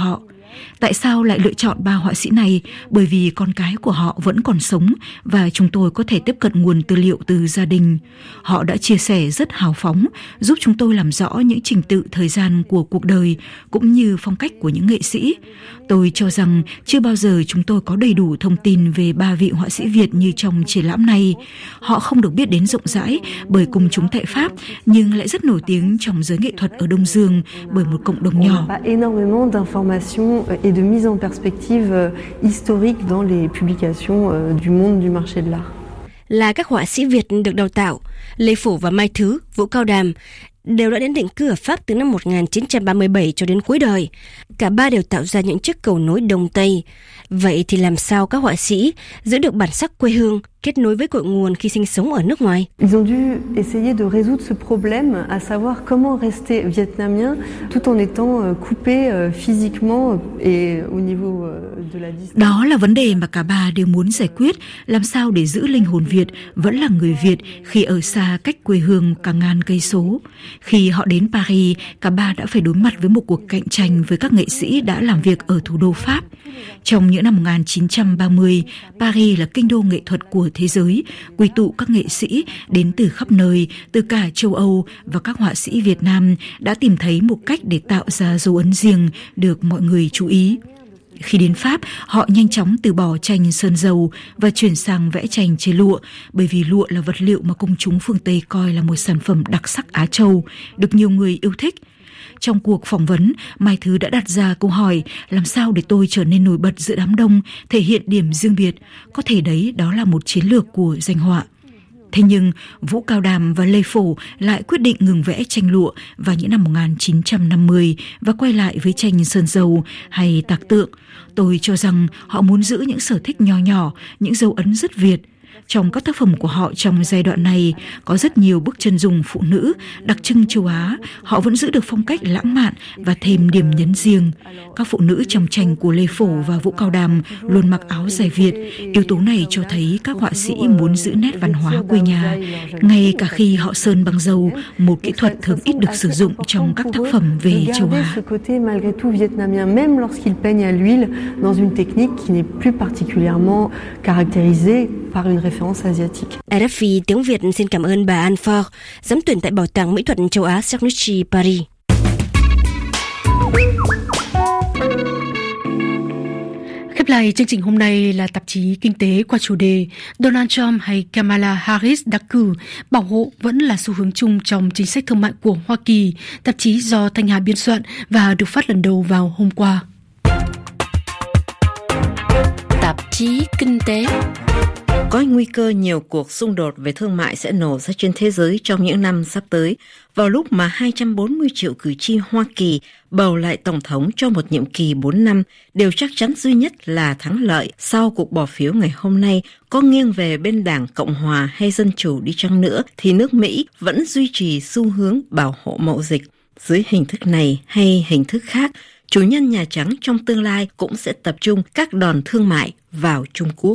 Tại sao lại lựa chọn ba họa sĩ này? Bởi vì con cái của họ vẫn còn sống và chúng tôi có thể tiếp cận nguồn tư liệu từ gia đình. Họ đã chia sẻ rất hào phóng, giúp chúng tôi làm rõ những trình tự thời gian của cuộc đời cũng như phong cách của những nghệ sĩ. Tôi cho rằng chưa bao giờ chúng tôi có đầy đủ thông tin về ba vị họa sĩ Việt như trong triển lãm này. Họ không được biết đến rộng rãi bởi công chúng tại Pháp, nhưng lại rất nổi tiếng trong giới nghệ thuật ở Đông Dương bởi một cộng đồng nhỏ. Et de mise en perspective historique dans les publications du monde du marché de l'art. Là các họa sĩ Việt được đào tạo, Lê Phổ và Mai Thứ, Vũ Cao Đàm đều đã đến định cư ở Pháp từ năm một nghìn chín trăm ba mươi bảy cho đến cuối đời. Cả ba đều tạo ra những chiếc cầu nối Đông Tây. Vậy thì làm sao các họa sĩ giữ được bản sắc quê hương, kết nối với cội nguồn khi sinh sống ở nước ngoài? Ils ont dû essayer de résoudre ce problème, à savoir comment rester vietnamien tout en étant coupé physiquement et au niveau de la distance. Đó là vấn đề mà cả ba đều muốn giải quyết, làm sao để giữ linh hồn Việt, vẫn là người Việt khi ở xa cách quê hương cả ngàn cây số. Khi họ đến Paris, cả ba đã phải đối mặt với một cuộc cạnh tranh với các nghệ sĩ đã làm việc ở thủ đô Pháp. Trong những năm một nghìn chín trăm ba mươi, Paris là kinh đô nghệ thuật của thế giới, quy tụ các nghệ sĩ đến từ khắp nơi, từ cả châu Âu, và các họa sĩ Việt Nam đã tìm thấy một cách để tạo ra dấu ấn riêng được mọi người chú ý. Khi đến Pháp, họ nhanh chóng từ bỏ tranh sơn dầu và chuyển sang vẽ tranh trên lụa, bởi vì lụa là vật liệu mà công chúng phương Tây coi là một sản phẩm đặc sắc Á Châu, được nhiều người yêu thích. Trong cuộc phỏng vấn, Mai Thứ đã đặt ra câu hỏi làm sao để tôi trở nên nổi bật giữa đám đông, thể hiện điểm riêng biệt. Có thể đấy, đó là một chiến lược của danh họa. Thế nhưng, Vũ Cao Đàm và Lê Phổ lại quyết định ngừng vẽ tranh lụa vào những năm một nghìn chín trăm năm mươi và quay lại với tranh sơn dầu hay tạc tượng. Tôi cho rằng họ muốn giữ những sở thích nho nhỏ, những dấu ấn rất Việt. Trong các tác phẩm của họ trong giai đoạn này có rất nhiều bức chân dung phụ nữ đặc trưng châu Á. Họ vẫn giữ được phong cách lãng mạn và thêm điểm nhấn riêng. Các phụ nữ trong tranh của Lê Phổ và Vũ Cao Đàm luôn mặc áo dài Việt. Yếu tố này cho thấy các họa sĩ muốn giữ nét văn hóa quê nhà, ngay cả khi họ sơn bằng dầu, một kỹ thuật thường ít được sử dụng trong các tác phẩm về châu Á. Par une référence asiatique. rờ ép i tiếng Việt xin cảm ơn bà Anne Ford, giám tuyển tại Bảo tàng Mỹ thuật châu Á Cernucci, Paris. Khép lại chương trình hôm nay là tạp chí Kinh tế qua chủ đề Donald Trump hay Kamala Harris đắc cử, bảo hộ vẫn là xu hướng chung trong chính sách thương mại của Hoa Kỳ. Tạp chí do Thanh Hà biên soạn và được phát lần đầu vào hôm qua. Tạp chí Kinh tế. Có nguy cơ nhiều cuộc xung đột về thương mại sẽ nổ ra trên thế giới trong những năm sắp tới, vào lúc mà hai trăm bốn mươi triệu cử tri Hoa Kỳ bầu lại Tổng thống cho một nhiệm kỳ bốn năm, điều chắc chắn duy nhất là thắng lợi sau cuộc bỏ phiếu ngày hôm nay có nghiêng về bên Đảng Cộng Hòa hay Dân Chủ đi chăng nữa, thì nước Mỹ vẫn duy trì xu hướng bảo hộ mậu dịch. Dưới hình thức này hay hình thức khác, chủ nhân Nhà Trắng trong tương lai cũng sẽ tập trung các đòn thương mại vào Trung Quốc.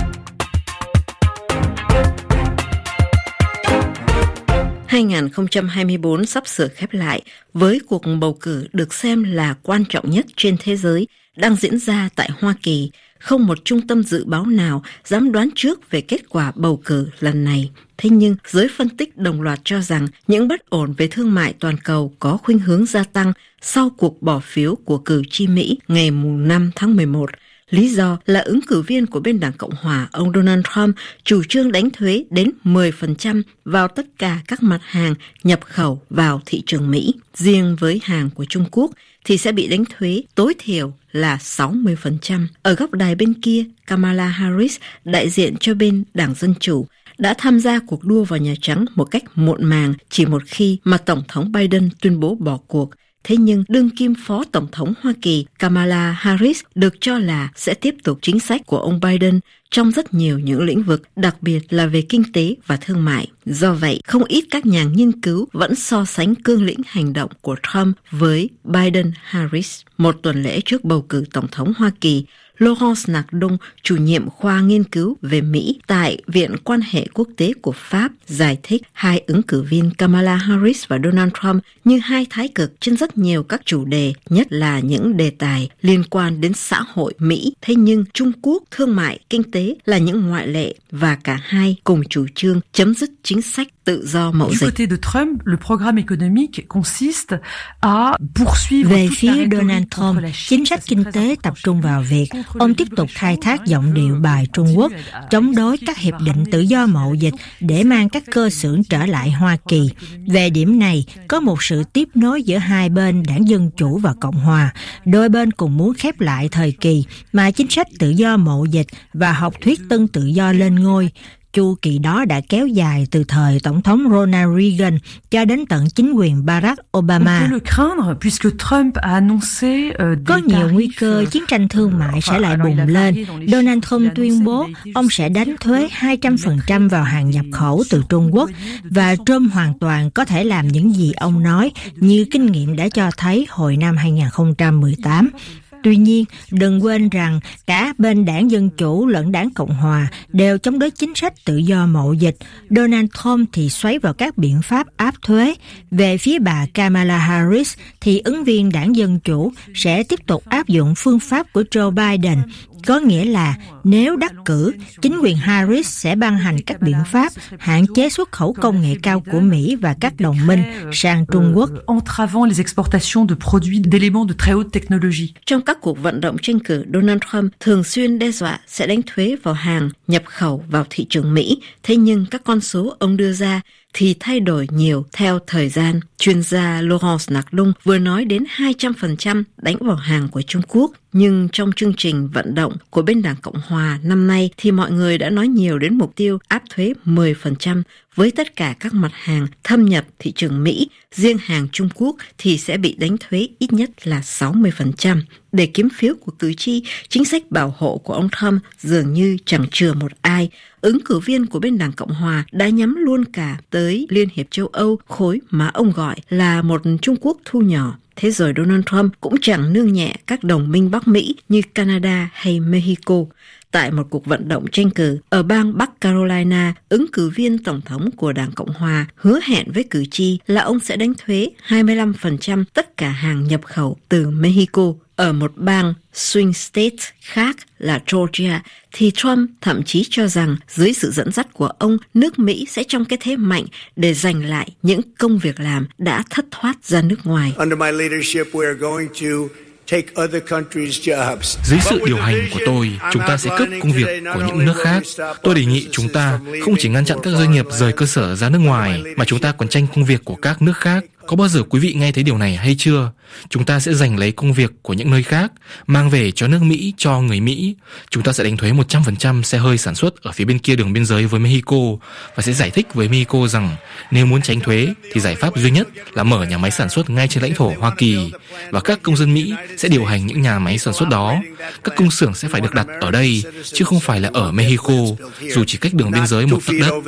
hai không hai tư sắp sửa khép lại với cuộc bầu cử được xem là quan trọng nhất trên thế giới đang diễn ra tại Hoa Kỳ. Không một trung tâm dự báo nào dám đoán trước về kết quả bầu cử lần này. Thế nhưng, giới phân tích đồng loạt cho rằng những bất ổn về thương mại toàn cầu có khuynh hướng gia tăng sau cuộc bỏ phiếu của cử tri Mỹ ngày năm tháng mười một. Lý do là ứng cử viên của bên Đảng Cộng Hòa, ông Donald Trump, chủ trương đánh thuế đến mười phần trăm vào tất cả các mặt hàng nhập khẩu vào thị trường Mỹ. Riêng với hàng của Trung Quốc thì sẽ bị đánh thuế tối thiểu là sáu mươi phần trăm. Ở góc đài bên kia, Kamala Harris, đại diện cho bên Đảng Dân Chủ, đã tham gia cuộc đua vào Nhà Trắng một cách muộn màng chỉ một khi mà Tổng thống Biden tuyên bố bỏ cuộc. Thế nhưng đương kim Phó Tổng thống Hoa Kỳ Kamala Harris được cho là sẽ tiếp tục chính sách của ông Biden trong rất nhiều những lĩnh vực, đặc biệt là về kinh tế và thương mại. Do vậy, không ít các nhà nghiên cứu vẫn so sánh cương lĩnh hành động của Trump với Biden-Harris. Một tuần lễ trước bầu cử Tổng thống Hoa Kỳ, Laurence Nardon, chủ nhiệm khoa nghiên cứu về Mỹ tại Viện Quan hệ Quốc tế của Pháp, giải thích hai ứng cử viên Kamala Harris và Donald Trump như hai thái cực trên rất nhiều các chủ đề, nhất là những đề tài liên quan đến xã hội Mỹ. Thế nhưng Trung Quốc, thương mại, kinh tế là những ngoại lệ và cả hai cùng chủ trương chấm dứt chính sách tự do mậu dịch. Về phía Donald Trump, chính sách kinh tế tập trung vào việc ông tiếp tục khai thác giọng điệu bài Trung Quốc, chống đối các hiệp định tự do mậu dịch để mang các cơ xưởng trở lại Hoa Kỳ. Về điểm này, có một sự tiếp nối giữa hai bên Đảng Dân Chủ và Cộng Hòa. Đôi bên cùng muốn khép lại thời kỳ mà chính sách tự do mậu dịch và học thuyết tân tự do lên ngôi. Chu kỳ đó đã kéo dài từ thời Tổng thống Ronald Reagan cho đến tận chính quyền Barack Obama. Có nhiều nguy cơ chiến tranh thương mại sẽ lại bùng lên. Donald Trump tuyên bố ông sẽ đánh thuế hai trăm phần trăm vào hàng nhập khẩu từ Trung Quốc, và Trump hoàn toàn có thể làm những gì ông nói, như kinh nghiệm đã cho thấy hồi năm hai không một tám. Tuy nhiên, đừng quên rằng cả bên Đảng Dân Chủ lẫn Đảng Cộng Hòa đều chống đối chính sách tự do mậu dịch. Donald Trump thì xoáy vào các biện pháp áp thuế. Về phía bà Kamala Harris thì ứng viên Đảng Dân Chủ sẽ tiếp tục áp dụng phương pháp của Joe Biden. Có nghĩa là nếu đắc cử, chính quyền Harris sẽ ban hành các biện pháp hạn chế xuất khẩu công nghệ cao của Mỹ và các đồng minh sang Trung Quốc. Trong các cuộc vận động tranh cử, Donald Trump thường xuyên đe dọa sẽ đánh thuế vào hàng nhập khẩu vào thị trường Mỹ. Thế nhưng các con số ông đưa ra thì thay đổi nhiều theo thời gian. Chuyên gia Laurence Nardon vừa nói đến hai trăm phần trăm đánh vào hàng của Trung Quốc. Nhưng trong chương trình vận động của bên Đảng Cộng Hòa năm nay thì mọi người đã nói nhiều đến mục tiêu áp thuế mười phần trăm với tất cả các mặt hàng thâm nhập thị trường Mỹ. Riêng hàng Trung Quốc thì sẽ bị đánh thuế ít nhất là sáu mươi phần trăm. Để kiếm phiếu của cử tri, chính sách bảo hộ của ông Trump dường như chẳng chừa một ai. Ứng cử viên của bên Đảng Cộng Hòa đã nhắm luôn cả tới Liên hiệp châu Âu, khối mà ông gọi là một Trung Quốc thu nhỏ. Thế rồi Donald Trump cũng chẳng nương nhẹ các đồng minh Bắc Mỹ như Canada hay Mexico. Tại một cuộc vận động tranh cử ở bang Bắc Carolina, ứng cử viên tổng thống của Đảng Cộng Hòa hứa hẹn với cử tri là ông sẽ đánh thuế hai mươi lăm phần trăm tất cả hàng nhập khẩu từ Mexico. Ở một bang swing state khác là Georgia, thì Trump thậm chí cho rằng dưới sự dẫn dắt của ông, nước Mỹ sẽ trong cái thế mạnh để giành lại những công việc làm đã thất thoát ra nước ngoài. Dưới sự điều hành của tôi, chúng ta sẽ cướp công việc của những nước khác. Tôi đề nghị chúng ta không chỉ ngăn chặn các doanh nghiệp rời cơ sở ra nước ngoài, mà chúng ta còn tranh công việc của các nước khác. Có bao giờ quý vị nghe thấy điều này hay chưa? Chúng ta sẽ giành lấy công việc của những nơi khác, mang về cho nước Mỹ, cho người Mỹ. Chúng ta sẽ đánh thuế một trăm phần trăm xe hơi sản xuất ở phía bên kia đường biên giới với Mexico, và sẽ giải thích với Mexico rằng nếu muốn tránh thuế thì giải pháp duy nhất là mở nhà máy sản xuất ngay trên lãnh thổ Hoa Kỳ, và các công dân Mỹ sẽ điều hành những nhà máy sản xuất đó. Các công xưởng sẽ phải được đặt ở đây, chứ không phải là ở Mexico, dù chỉ cách đường biên giới một tấc đất.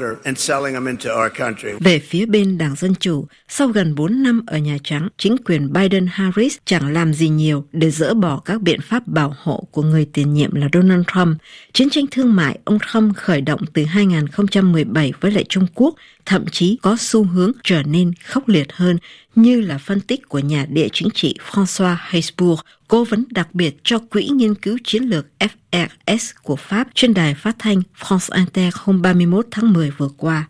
Về phía bên Đảng Dân Chủ, sau gần bốn năm ở Nhà Trắng, chính quyền Biden-Harris chẳng làm gì nhiều để dỡ bỏ các biện pháp bảo hộ của người tiền nhiệm là Donald Trump. Chiến tranh thương mại ông Trump khởi động từ hai không một bảy với lại Trung Quốc thậm chí có xu hướng trở nên khốc liệt hơn, như là phân tích của nhà địa chính trị François Hesbourg, cố vấn đặc biệt cho Quỹ Nghiên cứu Chiến lược F R S của Pháp trên đài phát thanh France Inter hôm ba mươi mốt tháng mười vừa qua.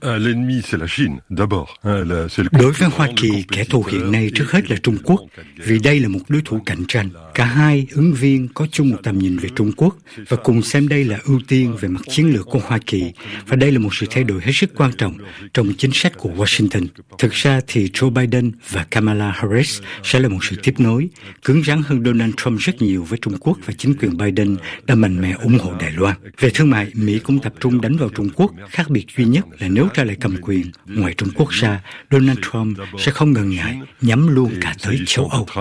Đối với Hoa Kỳ, kẻ thù hiện nay trước hết là Trung Quốc, vì đây là một đối thủ cạnh tranh. Cả hai ứng viên có chung một tầm nhìn về Trung Quốc và cùng xem đây là ưu tiên về mặt chiến lược của Hoa Kỳ, và đây là một sự thay đổi hết sức quan trọng trong chính sách của Washington. Thực ra thì Joe Biden và Kamala Harris sẽ là một sự tiếp nối, cứng rắn hơn Donald Trump rất nhiều với Trung Quốc, và chính quyền Biden đã mạnh mẽ ủng hộ Đài Loan. Về thương mại, Mỹ cũng tập trung đánh vào Trung Quốc. Khác biệt duy nhất là nếu trả lại cầm quyền, ngoài Trung Quốc ra, Donald Trump sẽ không ngần ngại nhắm luôn cả tới châu Âu.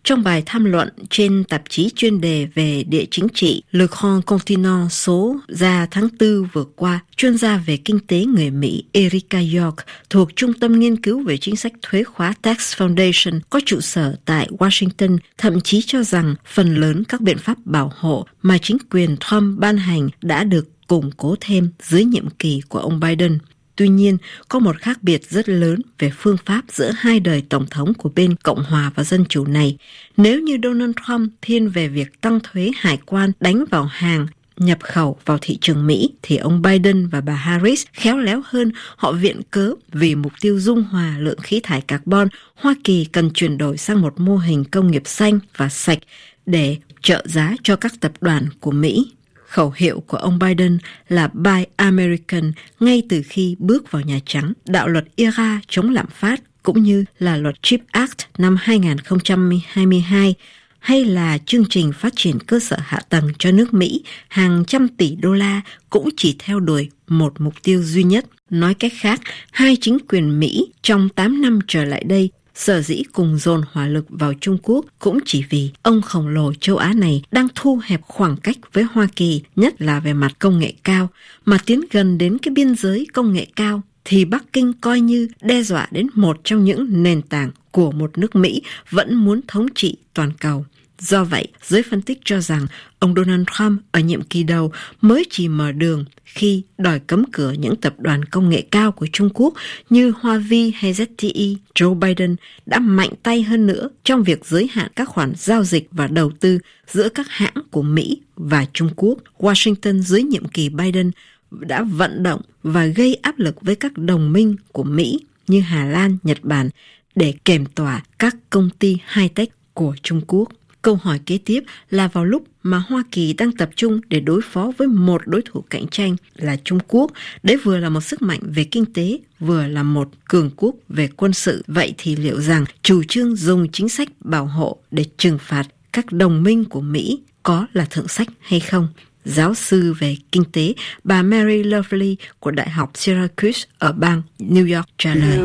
Trong bài tham luận trên tạp chí chuyên đề về địa chính trị Le Grand Continent số ra tháng tư vừa qua, chuyên gia về kinh tế người Mỹ Erica York thuộc Trung tâm Nghiên cứu về chính sách thuế khóa Tax Foundation có trụ sở tại Washington thậm chí cho rằng phần lớn các biện pháp bảo hộ mà chính quyền Trump ban hành đã được củng cố thêm dưới nhiệm kỳ của ông Biden. Tuy nhiên, có một khác biệt rất lớn về phương pháp giữa hai đời tổng thống của bên Cộng hòa và Dân chủ này. Nếu như Donald Trump thiên về việc tăng thuế hải quan đánh vào hàng nhập khẩu vào thị trường Mỹ, thì ông Biden và bà Harris khéo léo hơn, họ viện cớ vì mục tiêu dung hòa lượng khí thải carbon, Hoa Kỳ cần chuyển đổi sang một mô hình công nghiệp xanh và sạch để trợ giá cho các tập đoàn của Mỹ. Khẩu hiệu của ông Biden là Buy American ngay từ khi bước vào Nhà Trắng, đạo luật i rờ a chống lạm phát cũng như là luật Chip Act năm hai không hai hai hay là chương trình phát triển cơ sở hạ tầng cho nước Mỹ hàng trăm tỷ đô la cũng chỉ theo đuổi một mục tiêu duy nhất. Nói cách khác, hai chính quyền Mỹ trong tám năm trở lại đây sở dĩ cùng dồn hỏa lực vào Trung Quốc cũng chỉ vì ông khổng lồ châu Á này đang thu hẹp khoảng cách với Hoa Kỳ, nhất là về mặt công nghệ cao, mà tiến gần đến cái biên giới công nghệ cao thì Bắc Kinh coi như đe dọa đến một trong những nền tảng của một nước Mỹ vẫn muốn thống trị toàn cầu. Do vậy, giới phân tích cho rằng ông Donald Trump ở nhiệm kỳ đầu mới chỉ mở đường khi đòi cấm cửa những tập đoàn công nghệ cao của Trung Quốc như Hoa Vi hay Z T E. Joe Biden đã mạnh tay hơn nữa trong việc giới hạn các khoản giao dịch và đầu tư giữa các hãng của Mỹ và Trung Quốc. Washington dưới nhiệm kỳ Biden đã vận động và gây áp lực với các đồng minh của Mỹ như Hà Lan, Nhật Bản để kềm tỏa các công ty high-tech của Trung Quốc. Câu hỏi kế tiếp là vào lúc mà Hoa Kỳ đang tập trung để đối phó với một đối thủ cạnh tranh là Trung Quốc, đấy vừa là một sức mạnh về kinh tế, vừa là một cường quốc về quân sự. Vậy thì liệu rằng chủ trương dùng chính sách bảo hộ để trừng phạt các đồng minh của Mỹ có là thượng sách hay không? Giáo sư về kinh tế bà Mary Lovely của Đại học Syracuse ở bang New York trả lời.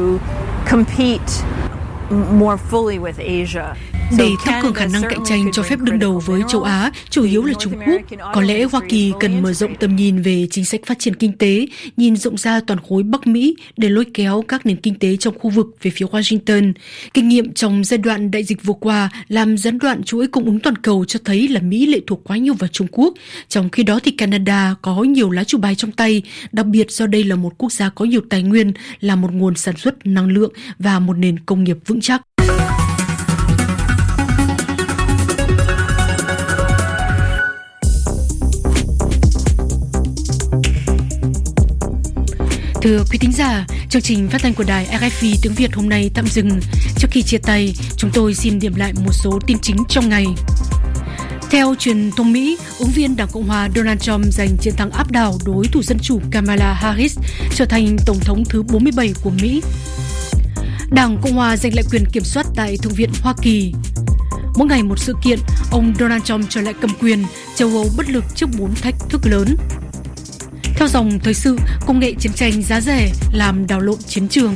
Để tăng cường khả năng cạnh tranh cho phép đương đầu với châu Á, chủ yếu là Trung Quốc, có lẽ Hoa Kỳ cần mở rộng tầm nhìn về chính sách phát triển kinh tế, nhìn rộng ra toàn khối Bắc Mỹ để lôi kéo các nền kinh tế trong khu vực về phía Washington. Kinh nghiệm trong giai đoạn đại dịch vừa qua làm gián đoạn chuỗi cung ứng toàn cầu cho thấy là Mỹ lệ thuộc quá nhiều vào Trung Quốc. Trong khi đó thì Canada có nhiều lá chù bài trong tay, đặc biệt do đây là một quốc gia có nhiều tài nguyên, là một nguồn sản xuất năng lượng và một nền công nghiệp vững chắc. Thưa quý thính giả, chương trình phát thanh của đài rờ ép i tiếng Việt hôm nay tạm dừng. Trước khi chia tay, chúng tôi xin điểm lại một số tin chính trong ngày. Theo truyền thông Mỹ, ứng viên Đảng Cộng hòa Donald Trump giành chiến thắng áp đảo đối thủ Dân chủ Kamala Harris, trở thành Tổng thống thứ bốn mươi bảy của Mỹ. Đảng Cộng hòa giành lại quyền kiểm soát tại Thượng viện Hoa Kỳ. Mỗi ngày một sự kiện, ông Donald Trump trở lại cầm quyền, châu Âu bất lực trước bốn thách thức lớn. Theo dòng thời sự, công nghệ chiến tranh giá rẻ làm đảo lộn chiến trường.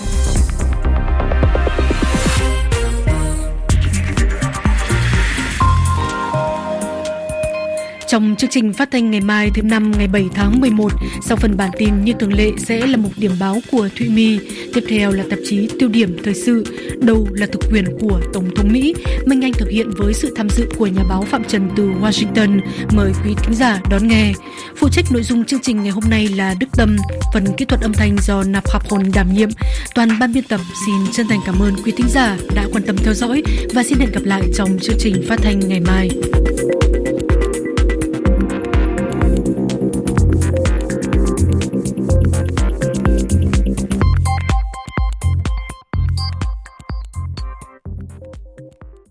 Trong chương trình phát thanh ngày mai thứ năm ngày bảy tháng mười một, sau phần bản tin như thường lệ sẽ là một điểm báo của Thụy My, tiếp theo là tạp chí Tiêu điểm thời sự, đâu là thực quyền của Tổng thống Mỹ. Minh Anh thực hiện với sự tham dự của nhà báo Phạm Trần từ Washington. Mời quý thính giả đón nghe. Phụ trách nội dung chương trình ngày hôm nay là Đức Tâm, phần kỹ thuật âm thanh do Nạp Khạp Hồn đảm nhiệm. Toàn ban biên tập xin chân thành cảm ơn quý thính giả đã quan tâm theo dõi và xin hẹn gặp lại trong chương trình phát thanh ngày mai.